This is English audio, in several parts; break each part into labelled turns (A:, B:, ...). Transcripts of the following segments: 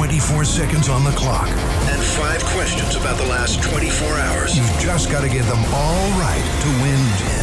A: 24 seconds on the clock.
B: And 5 questions about the last 24 hours.
A: You've just got to get them all right to win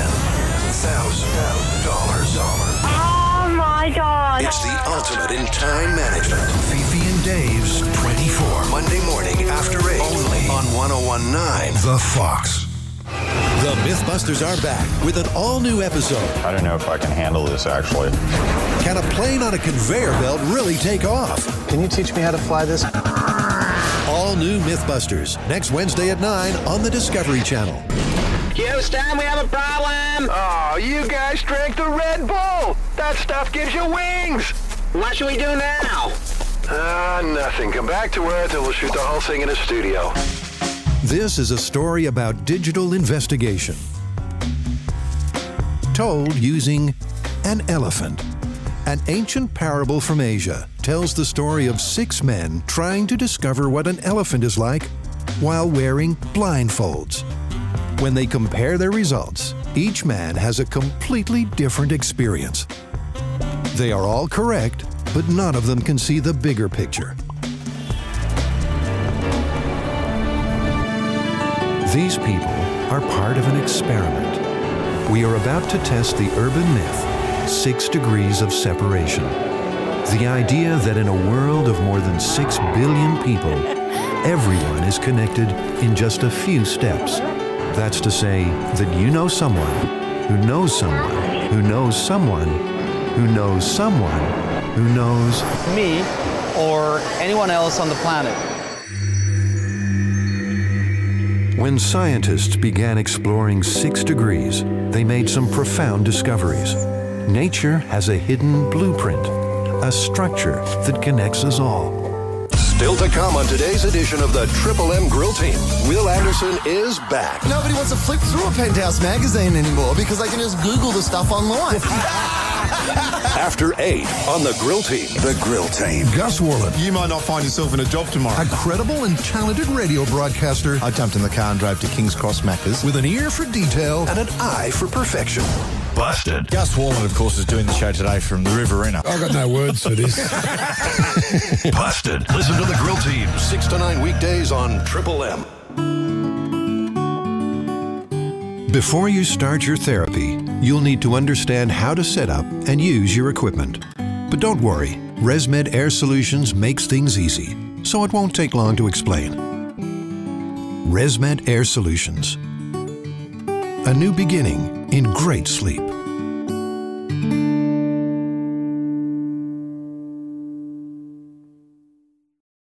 A: $10,000.
C: Oh my God.
B: It's the ultimate in time management.
A: Fifi and Dave's 24.
B: Monday morning after 8. Only on 1019
A: The Fox.
D: The Mythbusters are back with an all-new episode.
E: I don't know if I can handle this, actually.
D: Can a plane on a conveyor belt really take off?
F: Can you teach me how to fly this?
D: All new Mythbusters, next Wednesday at 9 on the Discovery Channel.
G: Houston, we have a problem.
H: Oh, you guys drank the Red Bull. That stuff gives you wings.
G: What should we do now?
H: Nothing. Come back to Earth and we'll shoot the whole thing in a studio.
D: This is a story about digital investigation, told using an elephant. An ancient parable from Asia tells the story of 6 men trying to discover what an elephant is like while wearing blindfolds. When they compare their results, each man has a completely different experience. They are all correct, but none of them can see the bigger picture. These people are part of an experiment. We are about to test the urban myth, 6 degrees of separation. The idea that in a world of more than 6 billion people, everyone is connected in just a few steps. That's to say that you know someone who knows someone who knows someone who knows someone who knows
F: Me or anyone else on the planet.
D: When scientists began exploring 6 degrees, they made some profound discoveries. Nature has a hidden blueprint, a structure that connects us all.
B: Still to come on today's edition of the Triple M Grill Team. Will Anderson is back.
I: Nobody wants to flip through a Penthouse magazine anymore because they can just Google the stuff online.
B: After 8 on the Grill Team. The Grill Team.
A: Gus Worland,
J: You might not find yourself in a job tomorrow.
A: a credible and talented radio broadcaster
J: I jumped in the car and drove to King's Cross Macca's.
A: with an ear for detail.
B: And an eye for perfection. Busted.
J: Gus Worland, of course, is doing the show today from the Riverina.
A: I got no words for this.
B: Busted. Listen to the Grill Team 6 to 9 weekdays on Triple M.
D: Before you start your therapy, you'll need to understand how to set up and use your equipment. But don't worry, ResMed Air Solutions makes things easy, so it won't take long to explain. ResMed Air Solutions. A new beginning in great sleep.